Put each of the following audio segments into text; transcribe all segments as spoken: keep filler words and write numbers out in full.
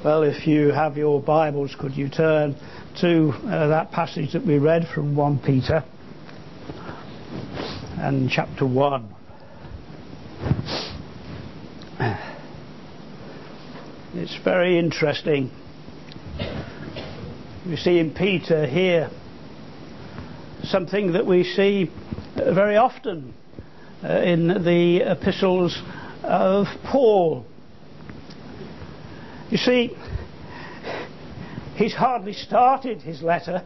Well, if you have your Bibles, could you turn to uh, that passage that we read from First Peter and chapter one. It's very interesting. We see in Peter here something that we see very often uh, in the epistles of Paul. You see, he's hardly started his letter.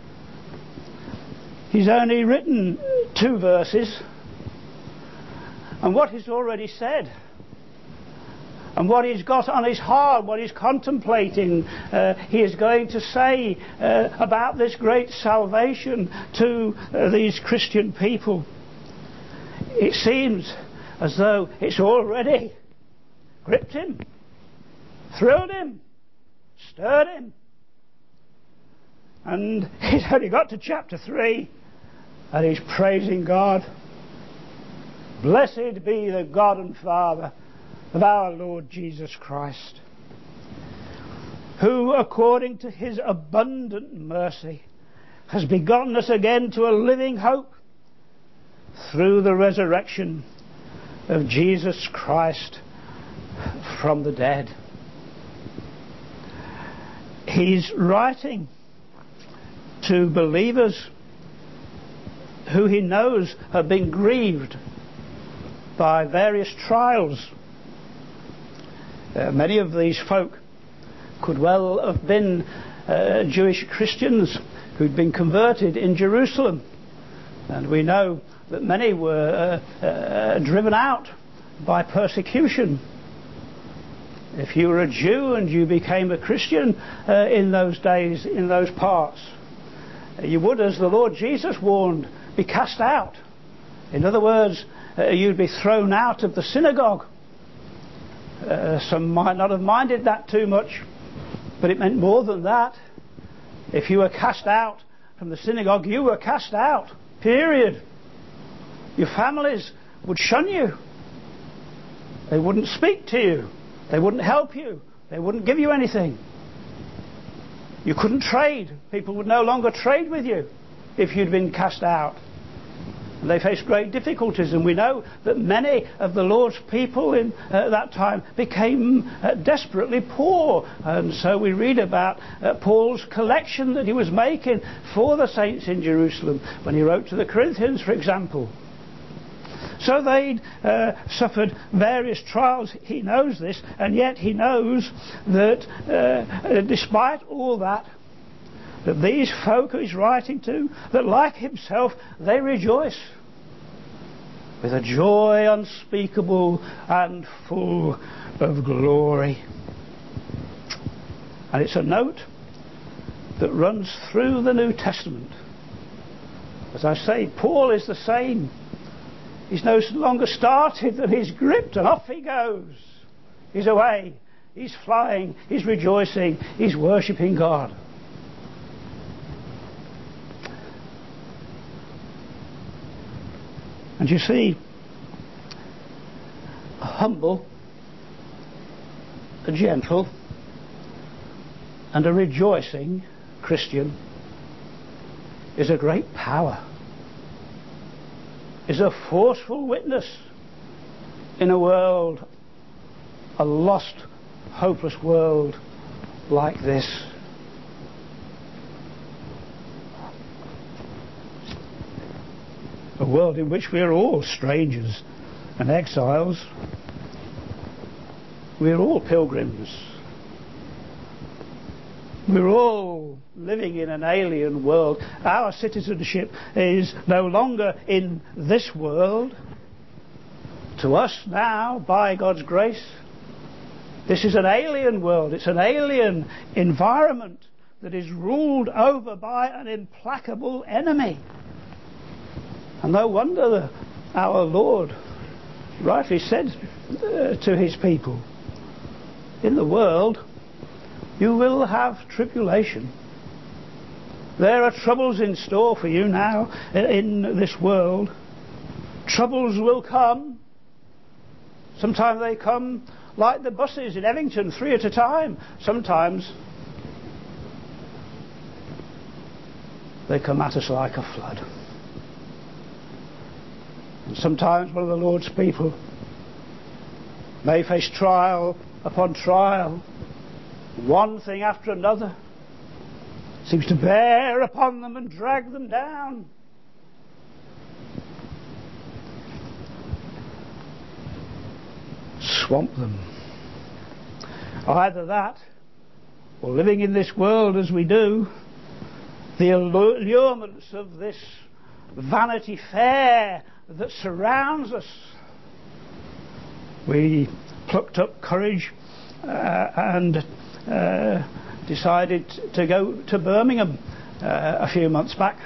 He's only written two verses, and what he's already said, and what he's got on his heart, what he's contemplating, uh, he is going to say uh, about this great salvation to uh, these Christian people. It seems as though it's already gripped him, thrilled him, stirred him. And he's only got to chapter three and he's praising God. Blessed be the God and Father of our Lord Jesus Christ, who according to his abundant mercy has begotten us again to a living hope through the resurrection of Jesus Christ from the dead. He's writing to believers who he knows have been grieved by various trials. Uh, many of these folk could well have been uh, Jewish Christians who'd been converted in Jerusalem, and we know that many were uh, uh, driven out by persecution. If you were a Jew and you became a Christian uh, in those days, in those parts, you would, as the Lord Jesus warned, be cast out. In other words, uh, you'd be thrown out of the synagogue. Uh, some might not have minded that too much, but it meant more than that. If you were cast out from the synagogue, you were cast out, period. Your families would shun you. They wouldn't speak to you. They wouldn't help you. They wouldn't give you anything. You couldn't trade. People would no longer trade with you if you'd been cast out. And they faced great difficulties, and we know that many of the Lord's people in uh, that time became uh, desperately poor. And so we read about uh, Paul's collection that he was making for the saints in Jerusalem when he wrote to the Corinthians, for example. So they'd uh, suffered various trials. He knows this, and yet he knows that uh, despite all that, that these folk he's writing to, that like himself, they rejoice with a joy unspeakable and full of glory. And it's a note that runs through the New Testament. As I say, Paul is the same. He's no longer started than he's gripped, and off he goes. He's away. He's flying. He's rejoicing. He's worshipping God. And you see, a humble, a gentle, and a rejoicing Christian is a great power, is a forceful witness in a world, a lost, hopeless world like this. A world in which we are all strangers and exiles. We are all pilgrims. We're all living in an alien world. Our citizenship is no longer in this world. To us now, by God's grace, this is an alien world. It's an alien environment that is ruled over by an implacable enemy. And no wonder that our Lord rightly said uh, to his people, in the world you will have tribulation. There are troubles in store for you now in this world. Troubles will come. Sometimes they come like the buses in Evington, three at a time. Sometimes they come at us like a flood. And sometimes one of the Lord's people may face trial upon trial. One thing after another seems to bear upon them and drag them down. Swamp them. Either that, or living in this world as we do, the allurements of this Vanity Fair that surrounds us. We plucked up courage uh, and uh, decided to go to Birmingham uh, a few months back.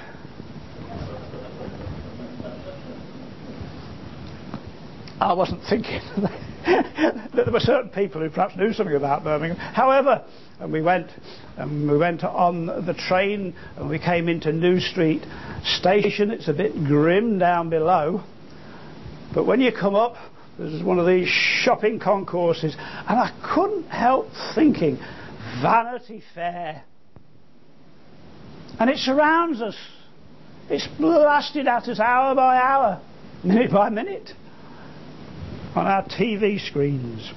I wasn't thinking that there were certain people who perhaps knew something about Birmingham. However, and we went and we went on the train and we came into New Street Station. It's a bit grim down below, but when you come up, there's one of these shopping concourses, and I couldn't help thinking, Vanity Fair. And it surrounds us. It's blasted at us hour by hour, minute by minute, on our T V screens.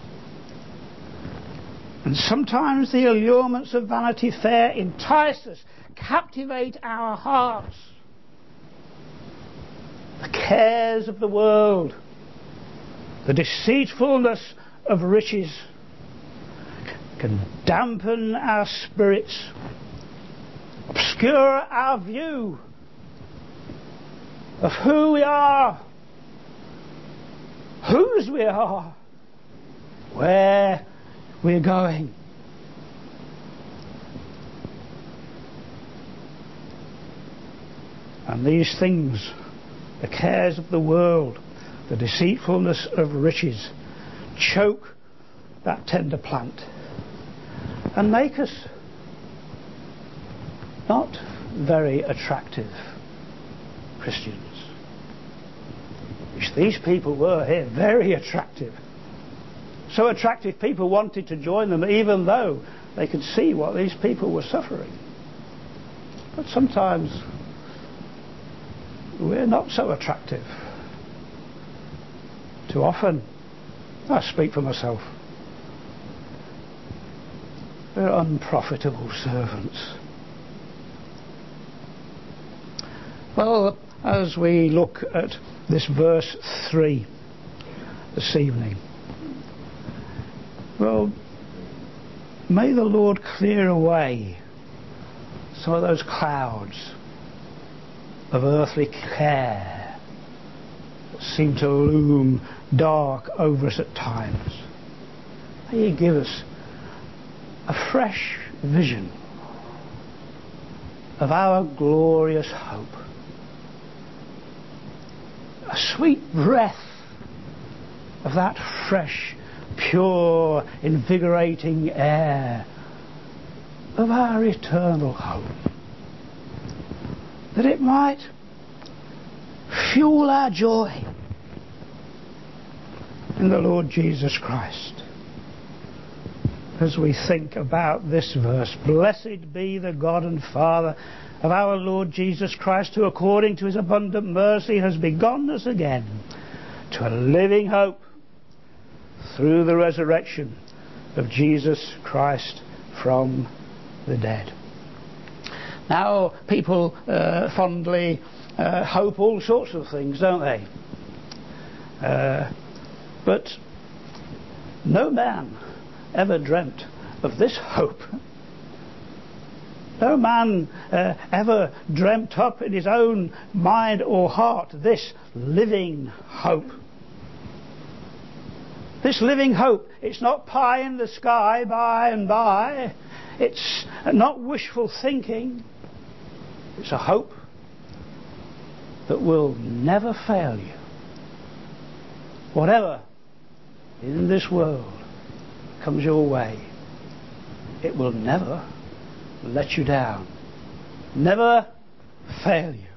And sometimes the allurements of Vanity Fair entice us, captivate our hearts. The cares of the world, the deceitfulness of riches can dampen our spirits, obscure our view of who we are, whose we are, where we're going. And these things, the cares of the world, the deceitfulness of riches, choke that tender plant and make us not very attractive Christians. Which these people were here, very attractive. So attractive people wanted to join them even though they could see what these people were suffering. But sometimes we're not so attractive. Too often, I speak for myself, we're unprofitable servants. Well, as we look at this verse three this evening, well, may the Lord clear away some of those clouds of earthly care that seem to loom dark over us at times. May He give us a fresh vision of our glorious hope, a sweet breath of that fresh, pure, invigorating air of our eternal hope, that it might fuel our joy in the Lord Jesus Christ. As we think about this verse, blessed be the God and Father of our Lord Jesus Christ, who according to His abundant mercy has begotten us again to a living hope through the resurrection of Jesus Christ from the dead. Now, people uh, fondly uh, hope all sorts of things, don't they? Uh, but no man ever dreamt of this hope. No man uh, ever dreamt up in his own mind or heart this living hope. This living hope, it's not pie in the sky by and by. It's not wishful thinking. It's a hope that will never fail you. Whatever in this world comes your way, it will never let you down, never fail you.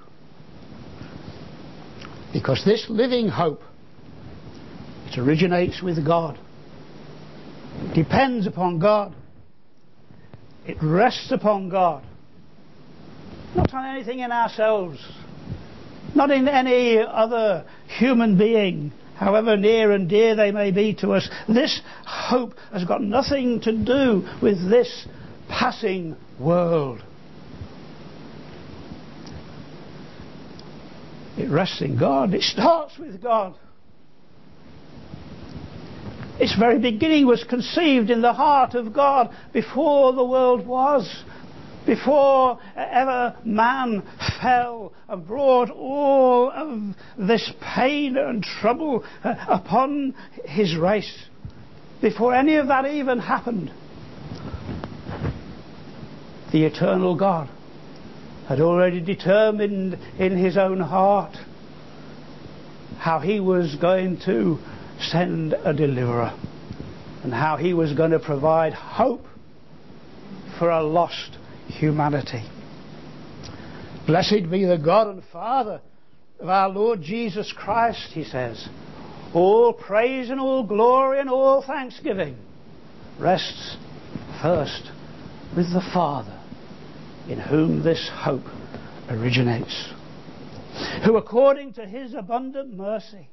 Because this living hope, it originates with God. It depends upon God. It rests upon God. Not on anything in ourselves. Not in any other human being, however near and dear they may be to us. This hope has got nothing to do with this passing world. It rests in God. It starts with God. Its very beginning was conceived in the heart of God before the world was, before ever man fell and brought all of this pain and trouble upon his race. Before any of that even happened, the eternal God had already determined in his own heart how he was going to send a deliverer and how he was going to provide hope for a lost humanity. Blessed be the God and Father of our Lord Jesus Christ, he says. All praise and all glory and all thanksgiving rests first with the Father, in whom this hope originates, who according to his abundant mercy,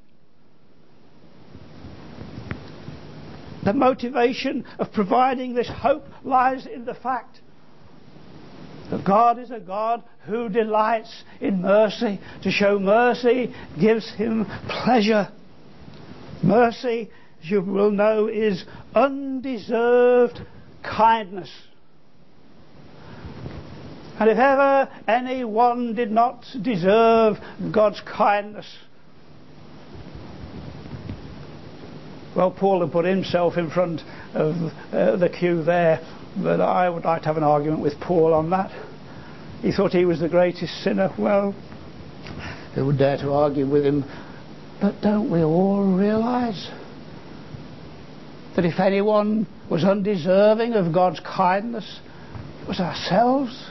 the motivation of providing this hope lies in the fact that God is a God who delights in mercy. To show mercy gives him pleasure. Mercy, as you will know, is undeserved kindness. And if ever anyone did not deserve God's kindness, well, Paul had put himself in front of uh, the queue there, but I would like to have an argument with Paul on that. He thought he was the greatest sinner. Well, who would dare to argue with him? But don't we all realise that if anyone was undeserving of God's kindness, it was ourselves?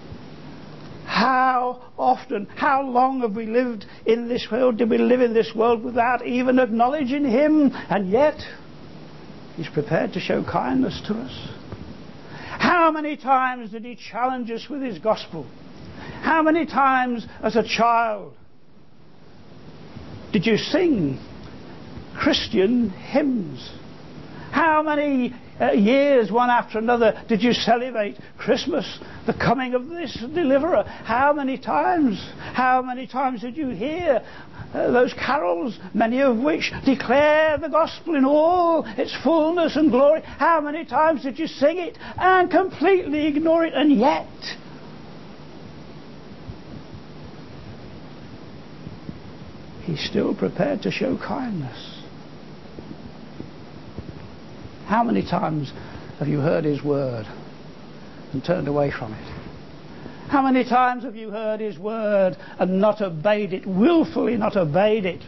How often, how long have we lived in this world? Did we live in this world without even acknowledging him? And yet, he's prepared to show kindness to us. How many times did he challenge us with his gospel? How many times as a child did you sing Christian hymns? How many uh, years, one after another, did you celebrate Christmas, the coming of this deliverer? How many times? How many times did you hear uh, those carols, many of which declare the gospel in all its fullness and glory? How many times did you sing it and completely ignore it? And yet, he's still prepared to show kindness. How many times have you heard his word and turned away from it? How many times have you heard his word and not obeyed it, willfully not obeyed it?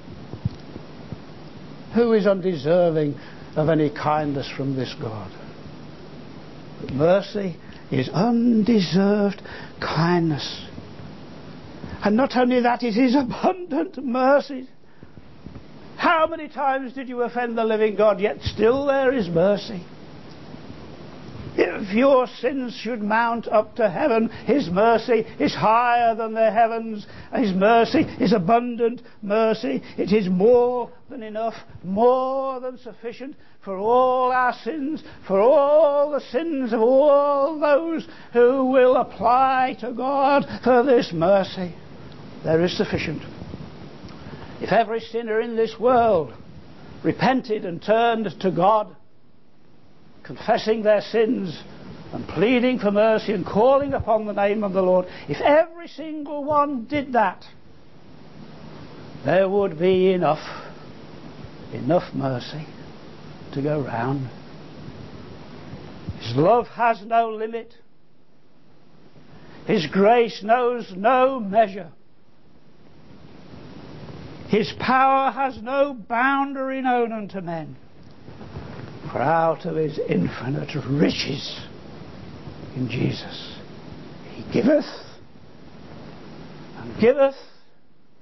Who is undeserving of any kindness from this God? But mercy is undeserved kindness. And not only that, it is abundant mercy. How many times did you offend the living God, yet still there is mercy? If your sins should mount up to heaven, his mercy is higher than the heavens. His mercy is abundant mercy. It is more than enough, more than sufficient for all our sins, for all the sins of all those who will apply to God for this mercy. There is sufficient. If every sinner in this world repented and turned to God, confessing their sins and pleading for mercy and calling upon the name of the Lord, if every single one did that, there would be enough, enough mercy to go round. His love has no limit. His grace knows no measure. His power has no boundary known unto men. For out of his infinite riches in Jesus, he giveth and giveth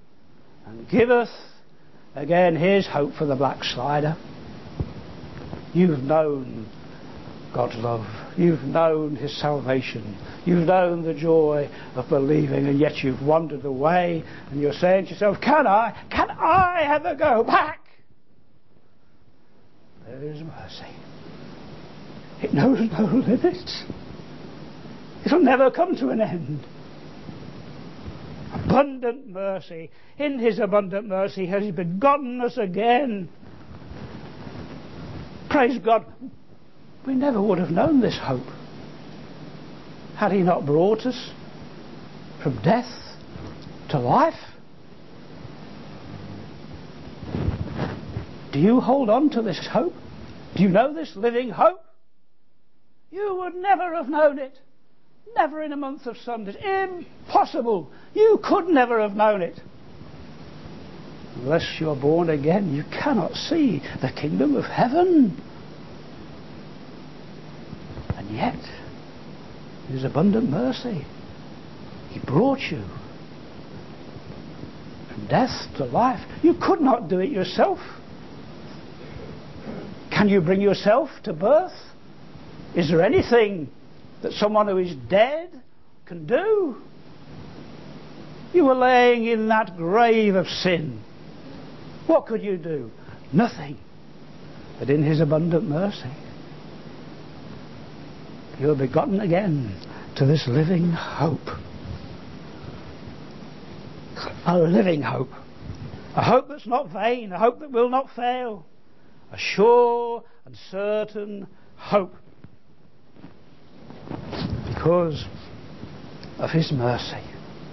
and giveth. Again, here's hope for the backslider. You've known God's love. You've known his salvation. You've known the joy of believing, and yet you've wandered away, and you're saying to yourself, can I, can I ever go back? There is mercy. It knows no limits. It'll never come to an end. Abundant mercy. In his abundant mercy has he begotten us again. Praise God. We never would have known this hope had he not brought us from death to life. Do you hold on to this hope? Do you know this living hope? You would never have known it. Never in a month of Sundays. Impossible. You could never have known it. Unless you're born again, you cannot see the kingdom of heaven. And yet, his abundant mercy, he brought you from death to life. You could not do it yourself. Can you bring yourself to birth? Is there anything that someone who is dead can do? You were laying in that grave of sin. What could you do? Nothing. But in his abundant mercy, you are begotten again to this living hope. A living hope. A hope that's not vain. A hope that will not fail. A sure and certain hope. Because of his mercy.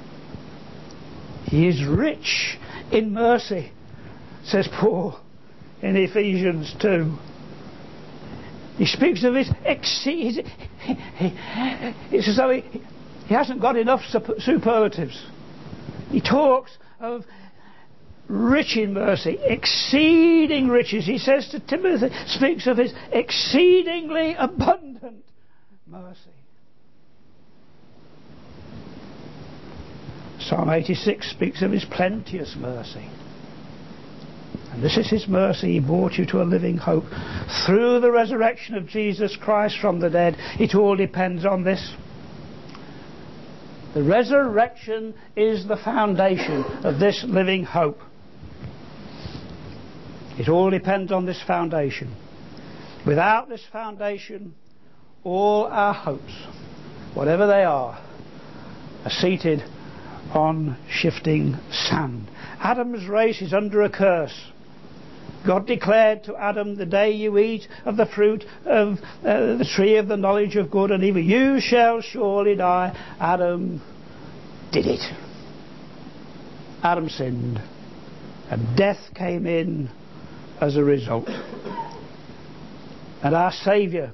He is rich in mercy, says Paul in Ephesians two. He speaks of his exceed. It's as though he, he hasn't got enough superlatives. He talks of rich in mercy, exceeding riches. He says to Timothy, speaks of his exceedingly abundant mercy. Psalm eighty-six speaks of his plenteous mercy. And this is his mercy. He brought you to a living hope through the resurrection of Jesus Christ from the dead. It all depends on this. The resurrection is the foundation of this living hope. It all depends on this foundation. Without this foundation, all our hopes, whatever they are, are seated on shifting sand. Adam's race is under a curse. God declared to Adam, the day you eat of the fruit of uh, the tree of the knowledge of good and evil, you shall surely die. Adam did it. Adam sinned, and death came in as a result. And our Saviour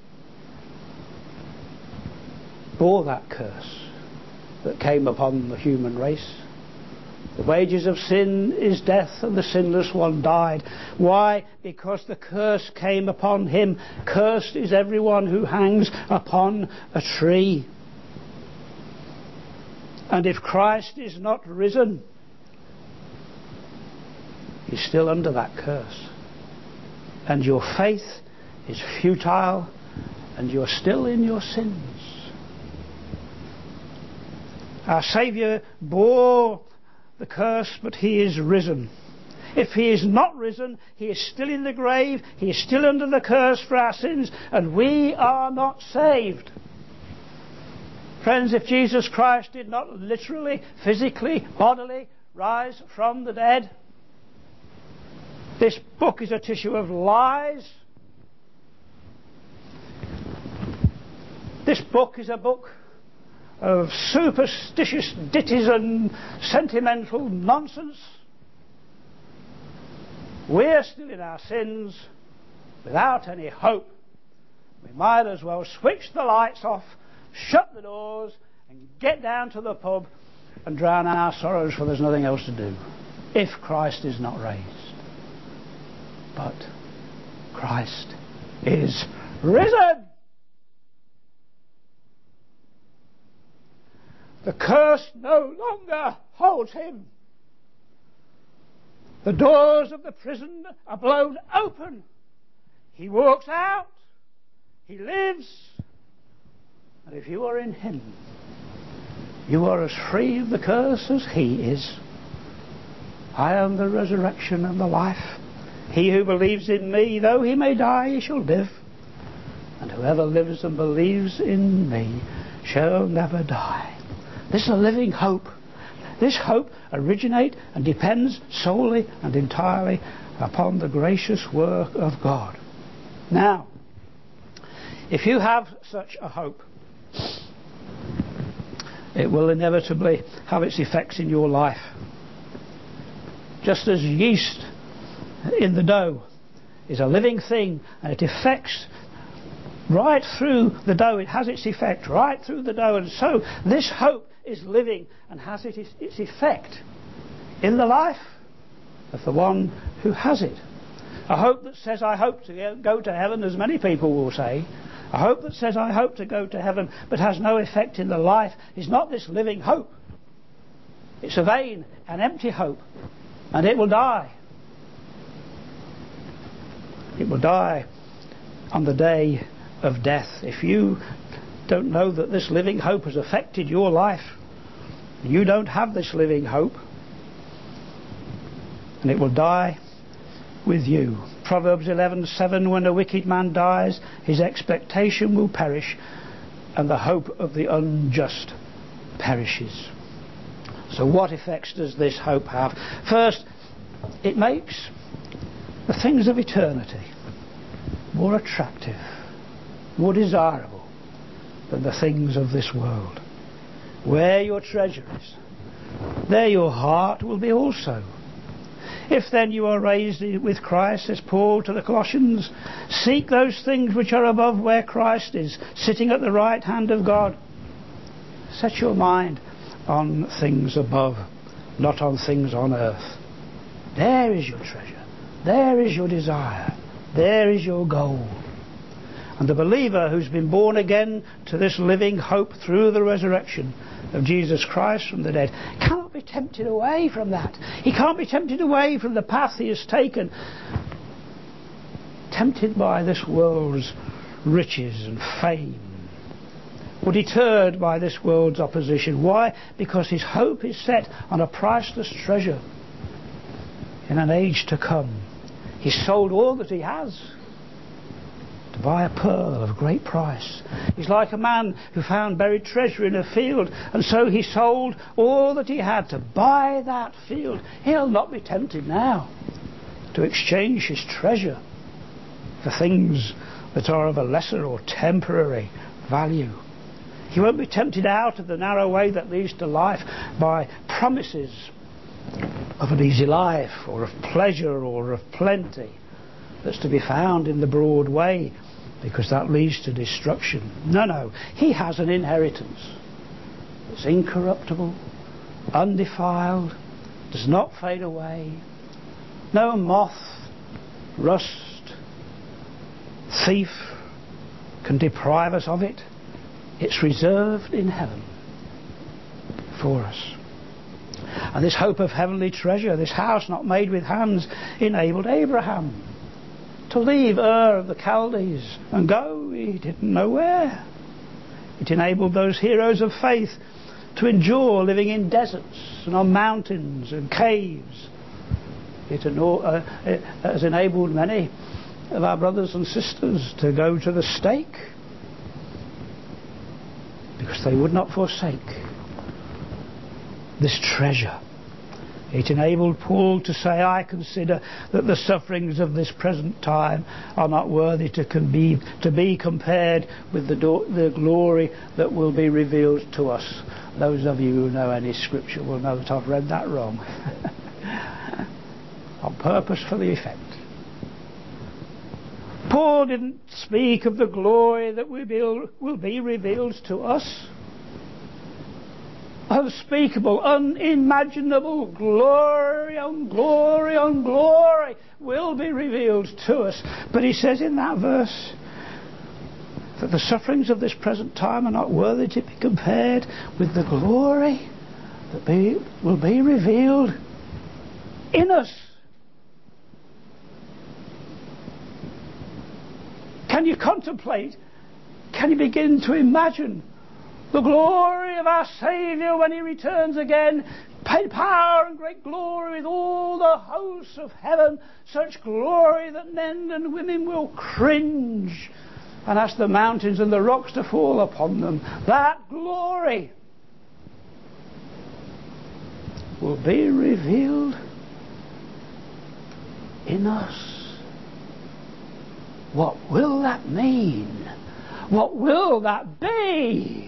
bore that curse that came upon the human race. The wages of sin is death, and the sinless one died. Why? Because the curse came upon him. Cursed is everyone who hangs upon a tree. And if Christ is not risen, he's still under that curse. And your faith is futile, and you're still in your sins. Our Saviour bore the curse, but he is risen. If he is not risen, he is still in the grave, he is still under the curse for our sins, and we are not saved. Friends, if Jesus Christ did not literally, physically, bodily rise from the dead, this book is a tissue of lies. This book is a book of superstitious ditties and sentimental nonsense. We're still in our sins without any hope. We might as well switch the lights off, shut the doors, and get down to the pub and drown our sorrows, for there's nothing else to do if Christ is not raised. But Christ is risen. The curse no longer holds him. The doors of the prison are blown open. He walks out. He lives. And if you are in him, you are as free of the curse as he is. I am the resurrection and the life. He who believes in me, though he may die, he shall live. And whoever lives and believes in me shall never die. This is a living hope. This hope originates and depends solely and entirely upon the gracious work of God. Now, if you have such a hope, it will inevitably have its effects in your life. Just as yeast in the dough is a living thing, and it affects right through the dough, it has its effect right through the dough, and so this hope is living and has it, its effect in the life of the one who has it. A hope that says, I hope to go to heaven, as many people will say. A hope that says, I hope to go to heaven, but has no effect in the life, is not this living hope. It's a vain and empty hope, and it will die. It will die on the day of death. If you don't know that this living hope has affected your life, you don't have this living hope, and it will die with you. Proverbs eleven seven, when a wicked man dies, his expectation will perish, and the hope of the unjust perishes. So what effects does this hope have? First, it makes the things of eternity more attractive, more desirable than the things of this world. Where your treasure is, there your heart will be also. If then you are raised with Christ, says Paul to the Colossians, seek those things which are above, where Christ is, sitting at the right hand of God. Set your mind on things above, not on things on earth. There is your treasure. There is your desire. There is your goal. And the believer who's been born again to this living hope through the resurrection of Jesus Christ from the dead cannot be tempted away from that. He can't be tempted away from the path he has taken, tempted by this world's riches and fame, or deterred by this world's opposition. Why? Because his hope is set on a priceless treasure in an age to come. He's sold all that he has to buy a pearl of great price. He's like a man who found buried treasure in a field, and so he sold all that he had to buy that field. He'll not be tempted now to exchange his treasure for things that are of a lesser or temporary value. He won't be tempted out of the narrow way that leads to life by promises of an easy life, or of pleasure, or of plenty that's to be found in the broad way, because that leads to destruction. No, no. He has an inheritance that's incorruptible, undefiled, does not fade away. No moth, rust, thief can deprive us of it. It's reserved in heaven for us. And this hope of heavenly treasure, this house not made with hands, enabled Abraham to leave Ur of the Chaldees and go, he didn't know where. It enabled those heroes of faith to endure living in deserts and on mountains and caves. It has enabled many of our brothers and sisters to go to the stake because they would not forsake this treasure. It enabled Paul to say, I consider that the sufferings of this present time are not worthy to, con- be, to be compared with the, do- the glory that will be revealed to us. Those of you who know any scripture will know that I've read that wrong. On purpose for the effect. Paul didn't speak of the glory that will be, will be revealed to us. Unspeakable, unimaginable glory on glory on glory will be revealed to us. But he says in that verse that the sufferings of this present time are not worthy to be compared with the glory that be, will be revealed in us. Can you contemplate? Can you begin to imagine the glory of our Saviour when he returns again? Power and great glory with all the hosts of heaven, such glory that men and women will cringe and ask the mountains and the rocks to fall upon them. That glory will be revealed in us. What will that mean? What will that be?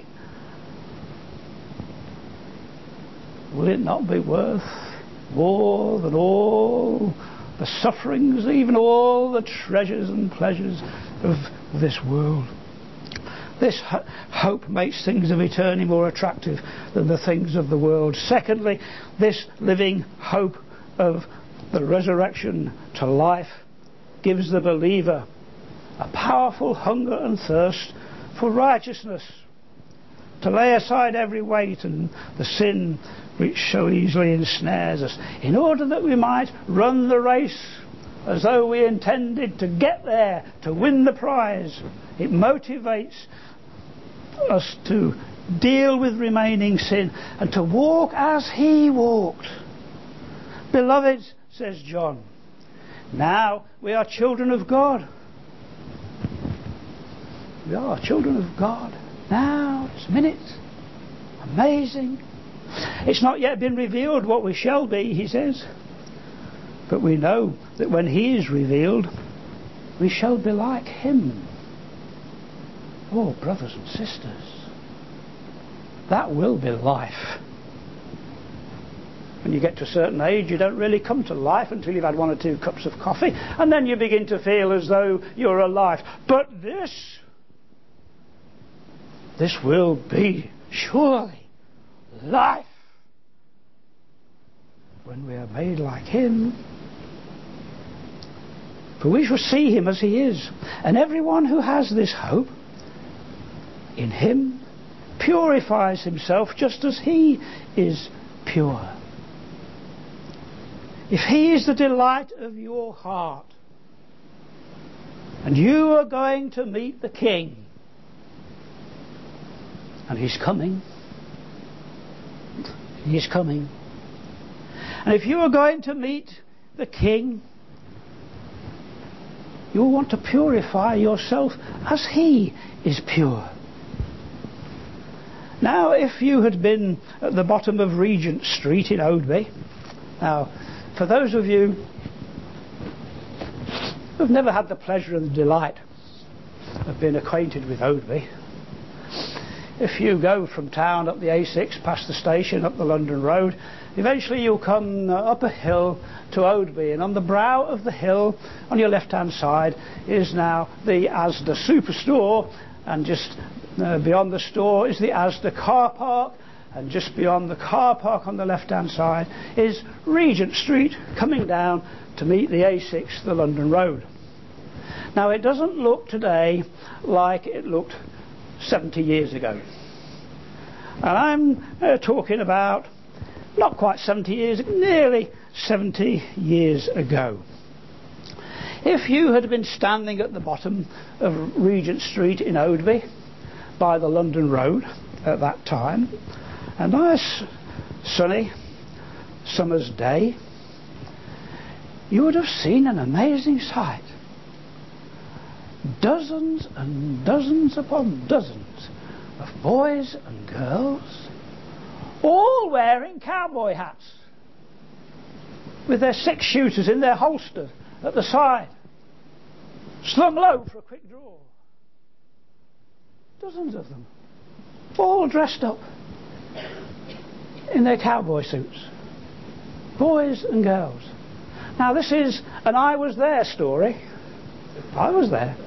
Will it not be worth more than all the sufferings, even all the treasures and pleasures of this world? This ho- hope makes things of eternity more attractive than the things of the world. Secondly, this living hope of the resurrection to life gives the believer a powerful hunger and thirst for righteousness, to lay aside every weight and the sin which so easily ensnares us, in order that we might run the race as though we intended to get there, to win the prize. It motivates us to deal with remaining sin and to walk as he walked. Beloved, says John, now we are children of God. We are children of God. Now, this minute. Amazing. It's not yet been revealed what we shall be, he says. But we know that when he is revealed, we shall be like him. Oh, brothers and sisters, that will be life. When you get to a certain age, you don't really come to life until you've had one or two cups of coffee, and then you begin to feel as though you're alive. But this, this will be surely life when we are made like him. For we shall see him as he is. And everyone who has this hope in him purifies himself just as he is pure. If he is the delight of your heart, and you are going to meet the King, and he's coming, he's coming, and if you are going to meet the King, you will want to purify yourself as he is pure. Now, if you had been at the bottom of Regent Street in Oadby, now, for those of you who have never had the pleasure and the delight of being acquainted with Oadby, if you go from town up the A six, past the station, up the London Road, eventually you'll come up a hill to Oadby, and on the brow of the hill, on your left-hand side, is now the Asda Superstore, and just uh, beyond the store is the Asda car park, and just beyond the car park on the left-hand side is Regent Street, coming down to meet the A six, the London Road. Now, it doesn't look today like it looked seventy years ago. And I'm uh, talking about not quite seventy years, nearly seventy years ago. If you had been standing at the bottom of Regent Street in Oadby by the London Road at that time, a nice sunny summer's day, you would have seen an amazing sight. Dozens and dozens upon dozens of boys and girls, all wearing cowboy hats, with their six shooters in their holster at the side, slung low for a quick draw. Dozens of them, all dressed up in their cowboy suits, boys and girls. Now, this is an I was there story. I was there.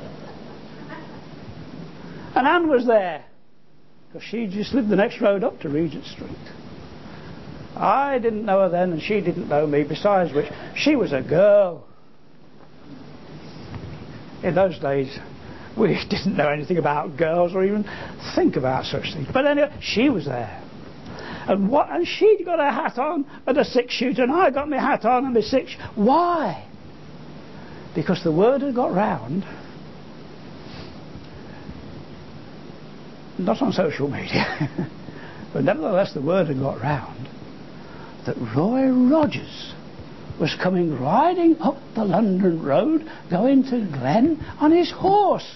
And Anne was there, because she just lived the next road up to Regent Street. I didn't know her then, and she didn't know me, besides which she was a girl. In those days, we didn't know anything about girls or even think about such things. But anyway, she was there. And what? And she'd got a hat on and a six-shooter, and I got my hat on and my six. Why? Because the word had got round not on social media, but nevertheless the word had got round that Roy Rogers was coming riding up the London road going to Glen on his horse.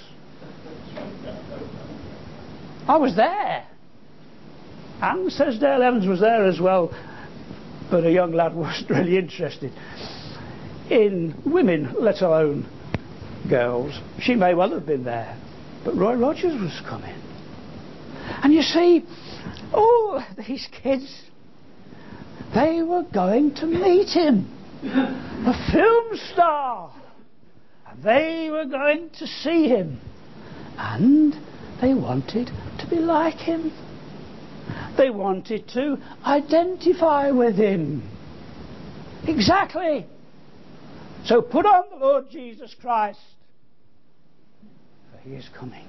I was there. And says Dale Evans was there as well, but a young lad wasn't really interested in women, let alone girls. She may well have been there, but Roy Rogers was coming. And you see, all these kids, they were going to meet him, a film star. And they were going to see him. And they wanted to be like him. They wanted to identify with him. Exactly. So put on the Lord Jesus Christ, for he is coming.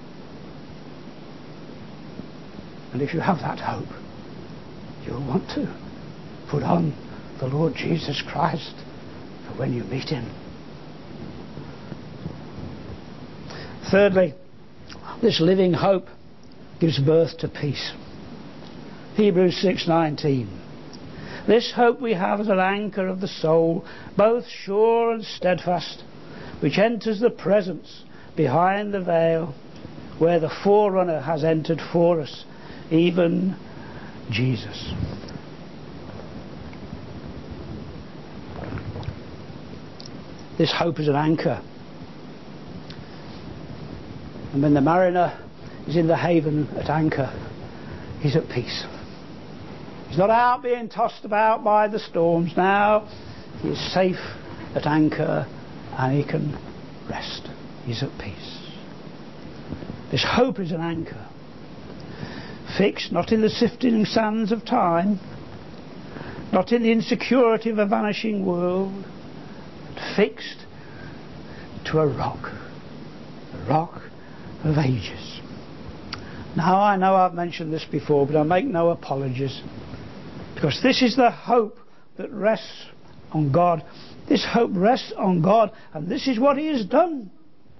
And if you have that hope, you'll want to put on the Lord Jesus Christ for when you meet him. Thirdly, this living hope gives birth to peace. Hebrews six nineteen. This hope we have as an anchor of the soul, both sure and steadfast, which enters the presence behind the veil, where the forerunner has entered for us, even Jesus. This hope is an anchor. And when the mariner is in the haven at anchor, he's at peace. He's not out being tossed about by the storms. Now he is safe at anchor and he can rest. He's at peace. This hope is an anchor, fixed not in the sifting sands of time, not in the insecurity of a vanishing world, but fixed to a rock, the rock of ages. Now I know I've mentioned this before, but I make no apologies, because this is the hope that rests on God. This hope rests on God, and this is what he has done.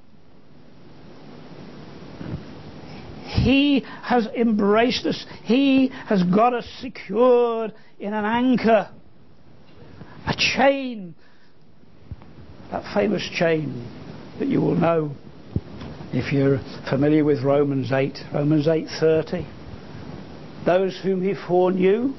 He has embraced us. He has got us secured in an anchor, a chain, that famous chain that you will know if you're familiar with Romans eight, Romans eight thirty. Those whom he foreknew,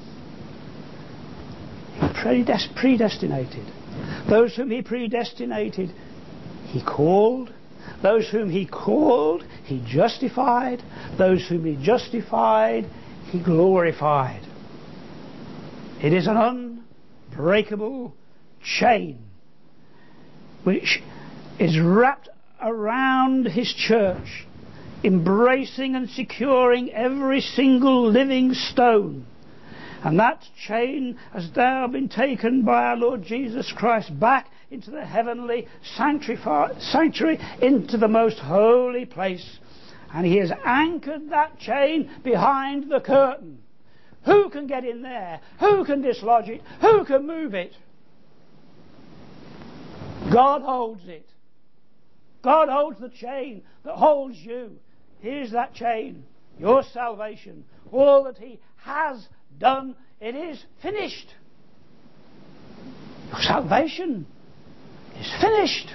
he predestinated. Those whom he predestinated, he called. Those whom he called, he justified. Those whom he justified, he glorified. It is an unbreakable chain which is wrapped around his church, embracing and securing every single living stone. And that chain has now been taken by our Lord Jesus Christ back into the heavenly sanctuary, into the most holy place. And he has anchored that chain behind the curtain. Who can get in there? Who can dislodge it? Who can move it? God holds it. God holds the chain that holds you. Here's that chain, your salvation, all that he has done. It is finished. Your salvation is finished.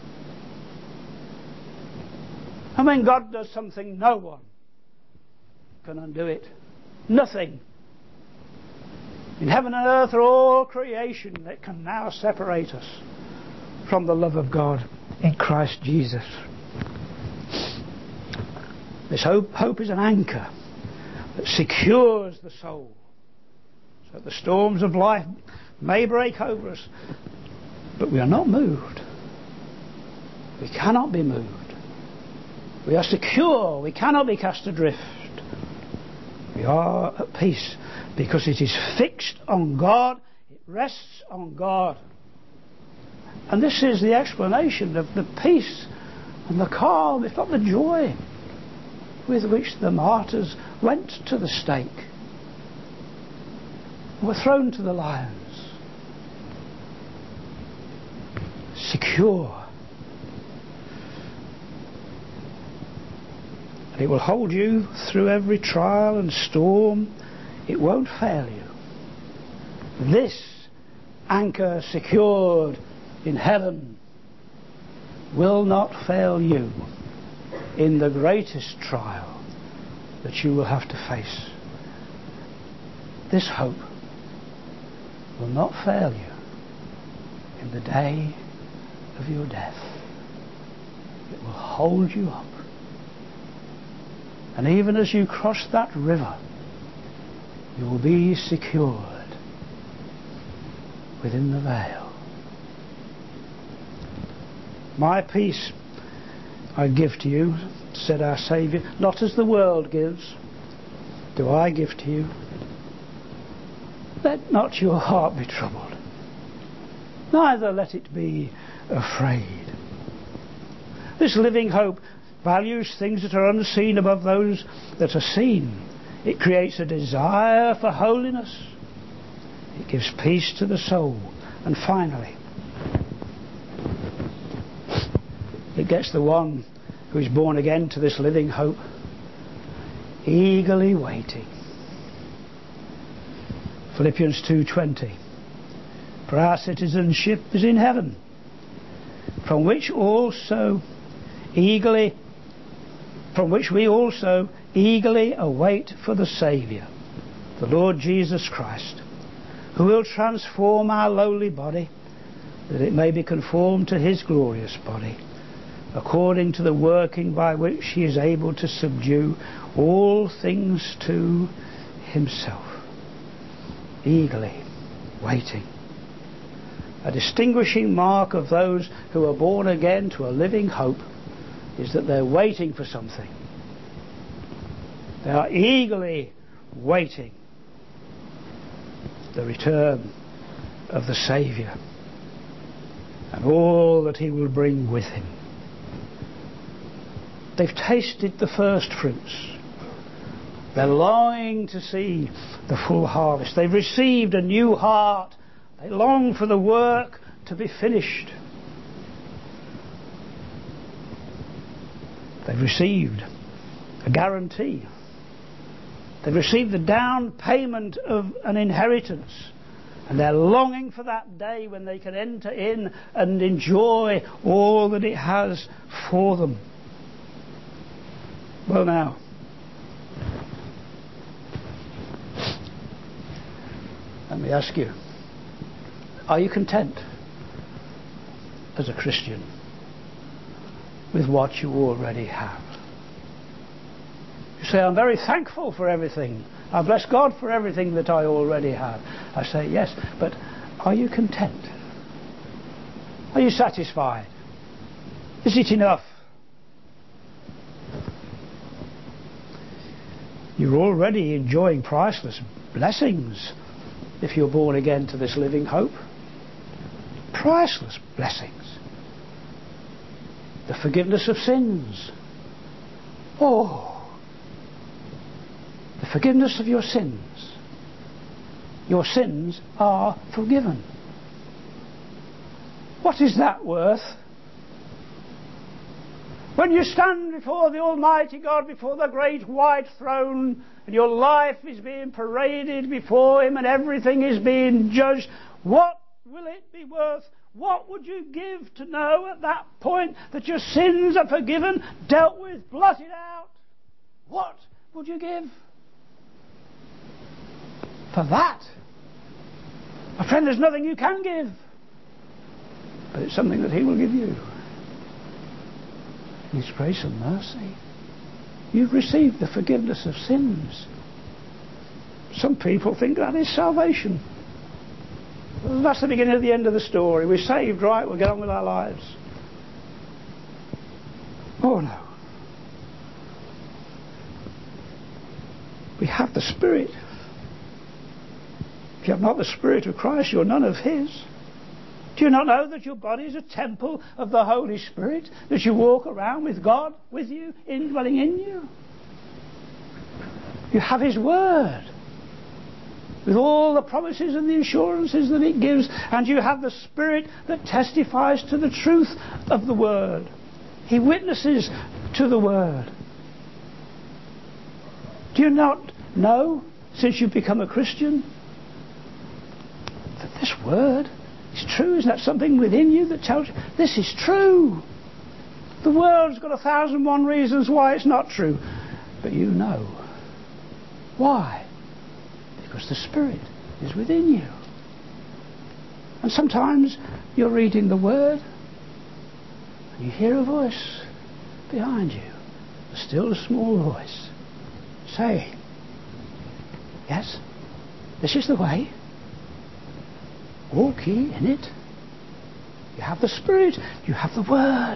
And when God does something, no one can undo it. Nothing in heaven and earth or all creation that can now separate us from the love of God in Christ Jesus. This hope, hope is an anchor that secures the soul, so that the storms of life may break over us, but we are not moved. We cannot be moved. We are secure. We cannot be cast adrift. We are at peace because it is fixed on God. It rests on God. And this is the explanation of the peace and the calm, if not the joy, with which the martyrs went to the stake, were thrown to the lions, secure. It will hold you through every trial and storm. It won't fail you. This anchor secured in heaven will not fail you in the greatest trial that you will have to face. This hope will not fail you in the day of your death. It will hold you up. And even as you cross that river, you will be secured within the veil. My peace I give to you, said our Saviour, not as the world gives, do I give to you. Let not your heart be troubled, neither let it be afraid. This living hope values things that are unseen above those that are seen. It creates a desire for holiness. It gives peace to the soul. And finally, it gets the one who is born again to this living hope eagerly waiting. Philippians two twenty. For our citizenship is in heaven, from which also eagerly from which we also eagerly await for the Saviour, the Lord Jesus Christ, who will transform our lowly body, that it may be conformed to his glorious body, according to the working by which he is able to subdue all things to himself. Eagerly waiting. A distinguishing mark of those who are born again to a living hope is that they're waiting for something. They are eagerly waiting the return of the Saviour and all that he will bring with him. They've tasted the first fruits. They're longing to see the full harvest. They've received a new heart. They long for the work to be finished. They've received a guarantee. They've received the down payment of an inheritance. And they're longing for that day when they can enter in and enjoy all that it has for them. Well now, let me ask you, are you content as a Christian with what you already have? You say, I'm very thankful for everything. I bless God for everything that I already have. I say, yes, but are you content? Are you satisfied? Is it enough? You're already enjoying priceless blessings if you're born again to this living hope. Priceless blessings. The forgiveness of sins. Oh, the forgiveness of your sins. Your sins are forgiven. What is that worth? When you stand before the Almighty God, before the great white throne, and your life is being paraded before him and everything is being judged, what will it be worth? What would you give to know at that point that your sins are forgiven, dealt with, blotted out? What would you give for that? My friend, there's nothing you can give, but it's something that he will give you. His grace and mercy. You've received the forgiveness of sins. Some people think that is salvation. That's the beginning of the end of the story. We're saved, right? We'll get on with our lives. Oh no. We have the Spirit. If you have not the Spirit of Christ, you're none of his. Do you not know that your body is a temple of the Holy Spirit? That you walk around with God with you, indwelling in you? You have his Word, with all the promises and the assurances that it gives, and you have the Spirit that testifies to the truth of the Word. He witnesses to the Word. Do you not know, since you've become a Christian, that this word is true? Isn't that something within you that tells you this is true? The world's got a thousand and one reasons why it's not true. But you know. Why? Because the Spirit is within you. And sometimes you're reading the Word and you hear a voice behind you, a still small voice, saying, yes, this is the way. Walk ye in it. You have the Spirit, you have the Word.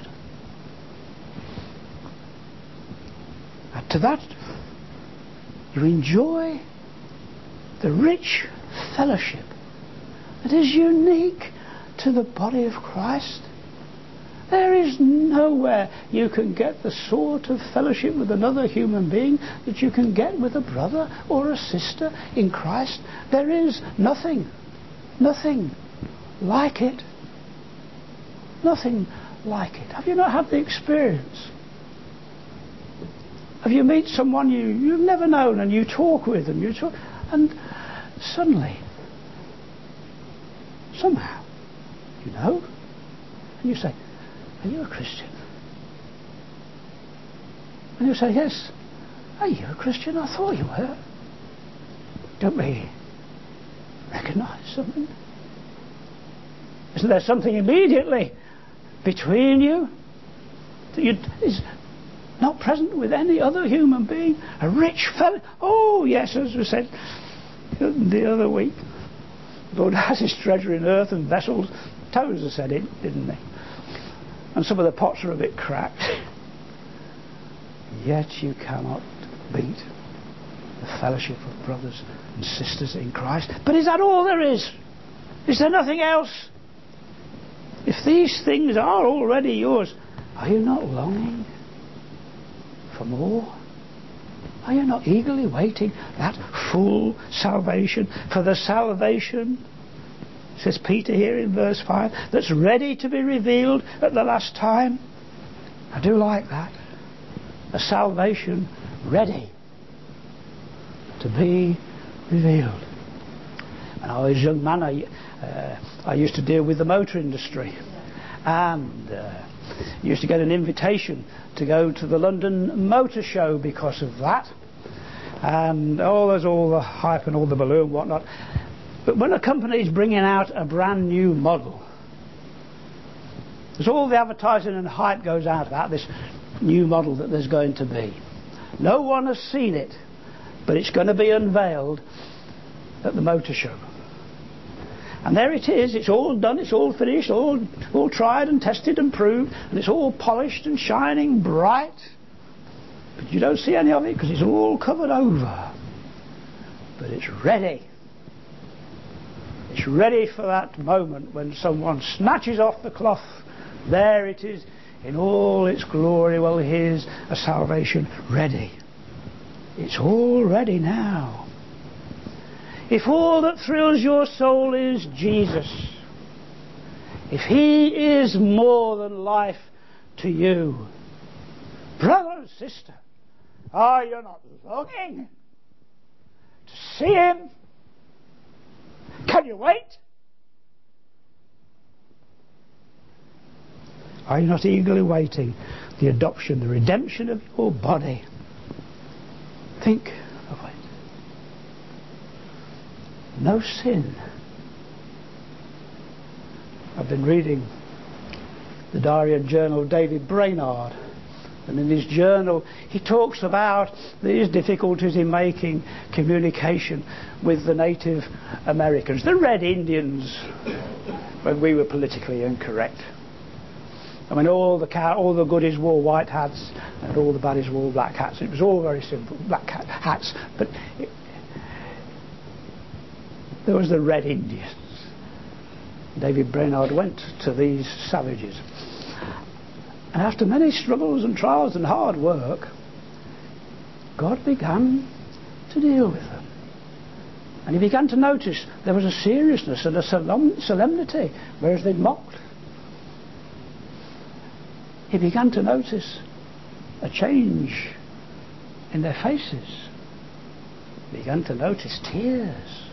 Add to that, you enjoy the rich fellowship that is unique to the body of Christ. There is nowhere you can get the sort of fellowship with another human being that you can get with a brother or a sister in Christ. There is nothing, nothing like it. Nothing like it. Have you not had the experience? Have you meet someone you, you've never known and you talk with them, you talk, and suddenly, somehow, you know, and you say, are you a Christian? And you say, yes. Are you a Christian? I thought you were. Don't we recognise something? Isn't there something immediately between you that you, is not present with any other human being? A rich fellow. Oh yes, as we said the other week, the Lord has his treasure in earthen vessels. Tozer said it, didn't he? And some of the pots are a bit cracked. Yet you cannot beat the fellowship of brothers and sisters in Christ. But is that all there is? Is there nothing else? If these things are already yours, are you not longing for more? Are you not eagerly waiting that full salvation? For the salvation, says Peter here in verse five, that's ready to be revealed at the last time. I do like that. A salvation ready to be revealed. When I was a young man, I, uh, I used to deal with the motor industry, and uh, used to get an invitation to go to the London Motor Show because of that. And oh, there's all the hype and all the balloon and whatnot. But when a company is bringing out a brand new model, there's all the advertising and hype goes out about this new model that there's going to be. No one has seen it, but it's going to be unveiled at the motor show. And there it is, it's all done, it's all finished, all, all tried and tested and proved, and it's all polished and shining bright. But you don't see any of it because it's all covered over. But it's ready. It's ready for that moment when someone snatches off the cloth. There it is in all its glory. Well, here's a salvation ready. It's all ready now. If all that thrills your soul is Jesus, if he is more than life to you, brother and sister, are you not longing to see him? Can you wait? Are you not eagerly waiting the adoption, the redemption of your body? Think of it. No sin. I've been reading the diary and journal of David Brainerd, and in his journal he talks about these difficulties in making communication with the Native Americans, the Red Indians, when we were politically incorrect. I mean, all the cow, all the goodies wore white hats and all the baddies wore black hats. It was all very simple, black hats. But it, there was the Red Indians. David Brainerd went to these savages. And after many struggles and trials and hard work, God began to deal with them. And he began to notice there was a seriousness and a solemnity, whereas they'd mocked. He began to notice a change in their faces. began to notice tears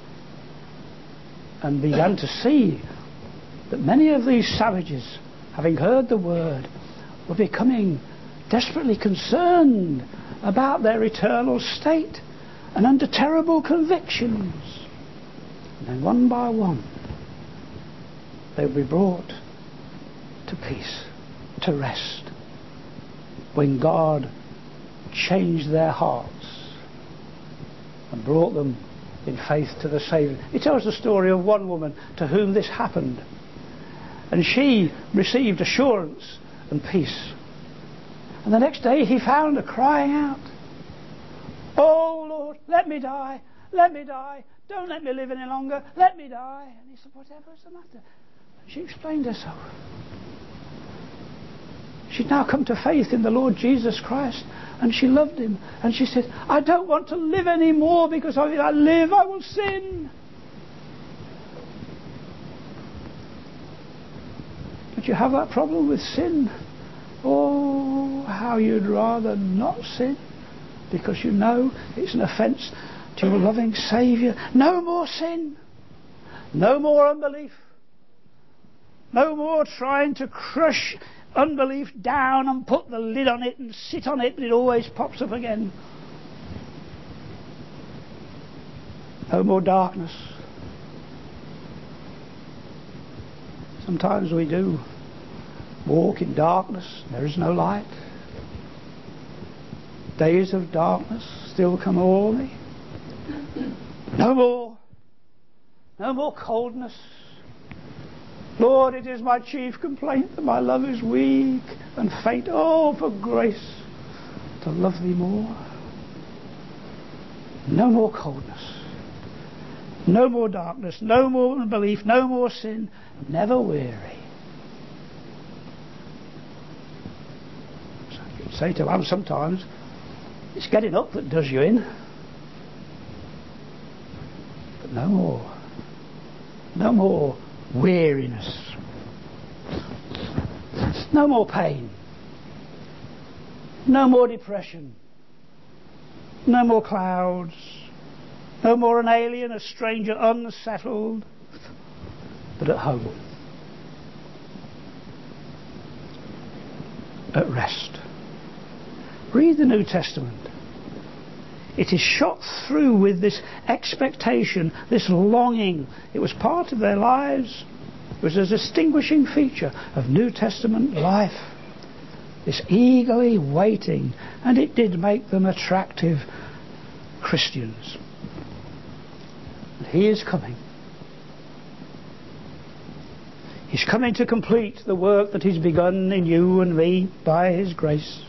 and began to see that many of these savages, having heard the word, were becoming desperately concerned about their eternal state and under terrible convictions. And then one by one they would be brought to peace, to rest, when God changed their hearts and brought them in faith to the Saviour. He tells the story of one woman to whom this happened, and she received assurance and peace. And the next day he found her crying out, "Oh Lord, let me die, let me die, don't let me live any longer, let me die." And he said, "Whatever is the matter?" And she explained herself. She'd now come to faith in the Lord Jesus Christ, and she loved him, and she said, "I don't want to live anymore, because if I live I will sin." But you have that problem with sin. Oh, how you'd rather not sin, because you know it's an offence to your loving Saviour. No more sin, no more unbelief, no more trying to crush unbelief down and put the lid on it and sit on it, but it always pops up again. No more darkness. Sometimes we do walk in darkness, there is no light. Days of darkness still come o'er me. No more. No more coldness. Lord, it is my chief complaint that my love is weak and faint. Oh, for grace to love thee more. No more coldness. No more darkness. No more unbelief. No more sin. Never weary. So you can say to him sometimes, it's getting up that does you in. But no more. No more weariness. No more pain. No more depression. No more clouds. No more an alien, a stranger, unsettled, but at home. At rest. Read the New Testament. It is shot through with this expectation, this longing. It was part of their lives. It was a distinguishing feature of New Testament life. This eagerly waiting, and it did make them attractive Christians. And he is coming. He's coming to complete the work that he's begun in you and me by his grace,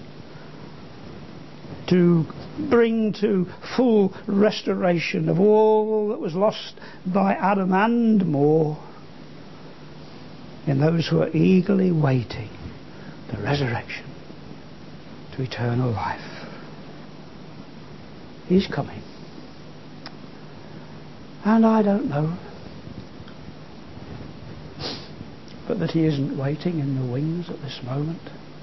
to bring to full restoration of all that was lost by Adam and more in those who are eagerly waiting the resurrection to eternal life. He's coming. And I don't know but that he isn't waiting in the wings at this moment.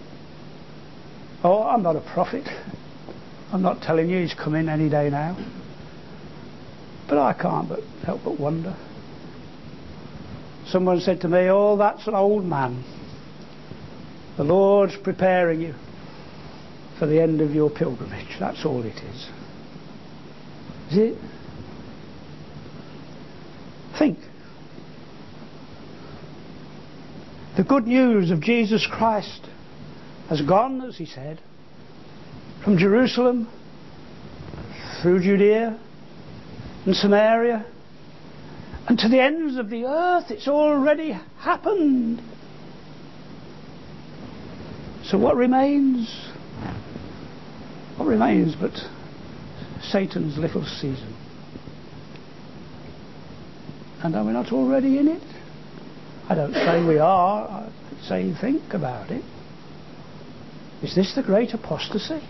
Oh, I'm not a prophet. I'm not telling you he's coming any day now. But I can't but help but wonder. Someone said to me, "Oh, that's an old man. The Lord's preparing you for the end of your pilgrimage. That's all it is." Is it? Think. The good news of Jesus Christ has gone, as he said, from Jerusalem through Judea and Samaria and to the ends of the earth. It's already happened. So what remains? What remains but Satan's little season? And are we not already in it? I don't say we are. I say think about it. Is this the great apostasy?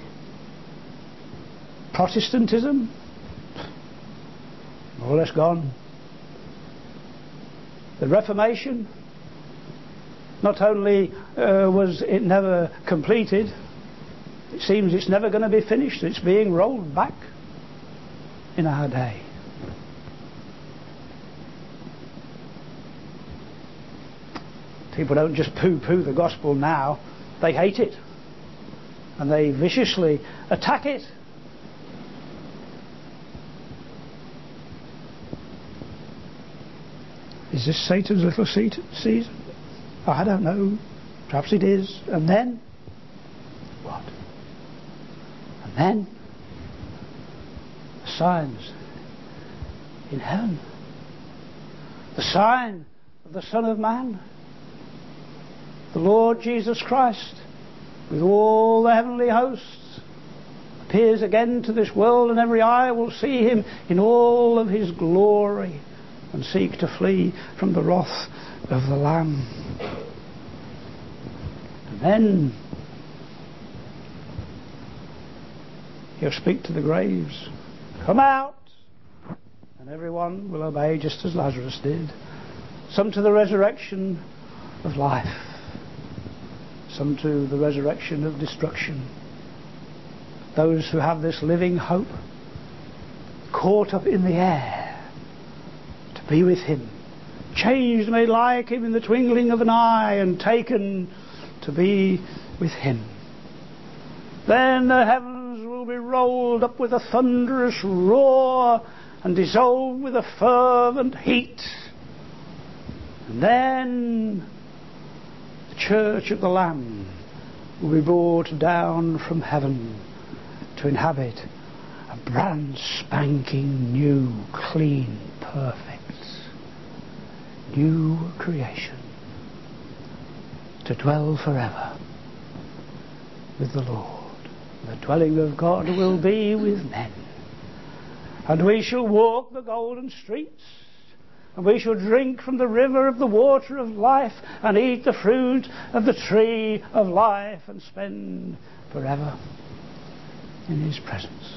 Protestantism? More or less gone. The Reformation? Not only uh, was it never completed, it seems it's never going to be finished. It's being rolled back. in our day. People don't just poo-poo the gospel now, they hate it. And they viciously attack it. Is this Satan's little season? I don't know. Perhaps it is. And then? What? And then? The signs in heaven. The sign of the Son of Man. The Lord Jesus Christ, with all the heavenly hosts, appears again to this world, and every eye will see him in all of his glory and seek to flee from the wrath of the Lamb. And then he'll speak to the graves, "Come out!" And everyone will obey, just as Lazarus did. Some to the resurrection of life, some to the resurrection of destruction. Those who have this living hope, caught up in the air to be with him, changed, made like him in the twinkling of an eye, and taken to be with him. Then the heavens will be rolled up with a thunderous roar and dissolved with a fervent heat. And then the church of the Lamb will be brought down from heaven to inhabit a brand spanking new, clean, perfect, new creation, to dwell forever with the Lord. The dwelling of God will be with men, and we shall walk the golden streets, and we shall drink from the river of the water of life, and eat the fruit of the tree of life, and spend forever in his presence.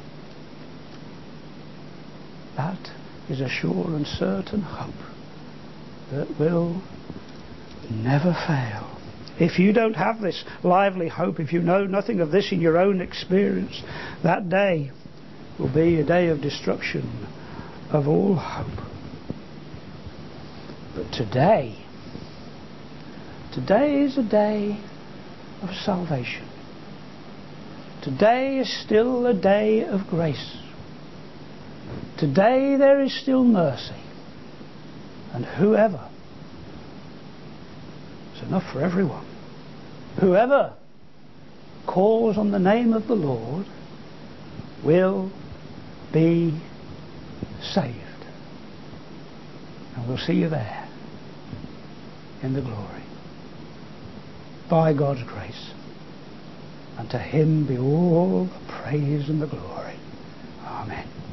That is a sure and certain hope that will never fail. If you don't have this lively hope, if you know nothing of this in your own experience, that day will be a day of destruction of all hope. But today, today is a day of salvation. Today is still a day of grace. Today there is still mercy. And whoever, it's enough for everyone, whoever calls on the name of the Lord will be saved. And we'll see you there in the glory, by God's grace. And to him be all the praise and the glory. Amen.